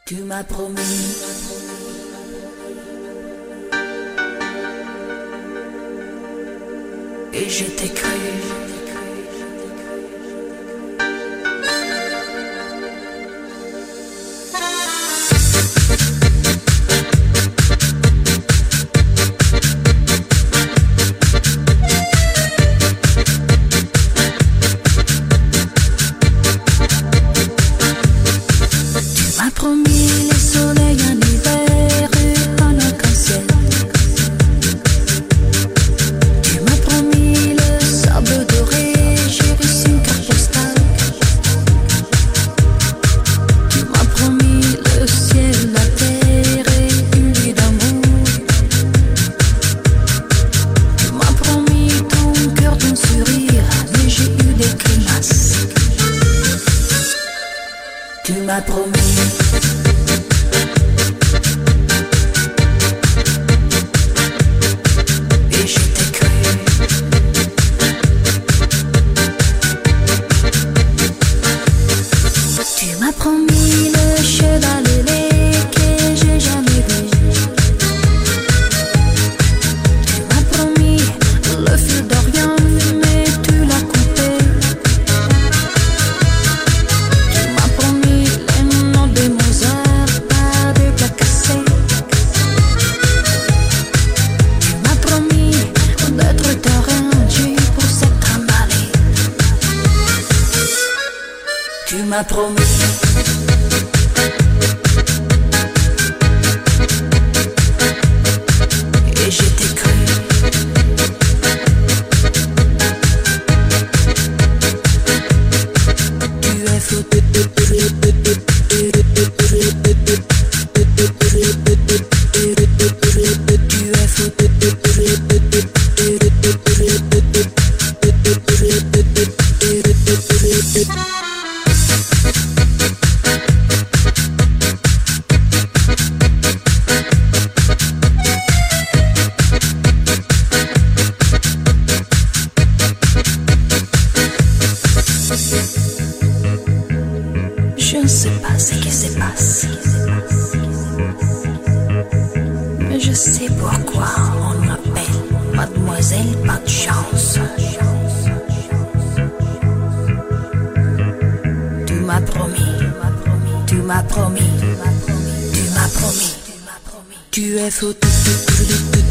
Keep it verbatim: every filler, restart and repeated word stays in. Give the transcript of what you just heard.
Tu m'as promis. Et je t'ai cru. Tu m'as promis le soleil en hiver et en arc-en-ciel. Tu m'as promis le sable doré, j'ai reçu une carte postale. Tu m'as promis le ciel, la terre et une vie d'amour. Tu m'as promis ton cœur, ton sourire, mais j'ai eu des grimaces. Tu m'as promis. Et je t'ai cru. Tu m'as promis le cheval ailé que j'ai jamais vu. Tu m'as promis le fil d'Orient, mais tu l'as coupé. Tu m'as promis les noms de Mozart par des plats cassés. Tu m'as promis d'être terrain Dieu pour s'être emballé. Tu m'as promis. Et je t'ai cru. Tu es fou. Tu es fou. Je ne sais pas ce qui se passe, mais je sais pourquoi on m'appelle Mademoiselle Pas de Chance. Tu m'as promis, tu m'as promis, tu m'as promis, tu es fou.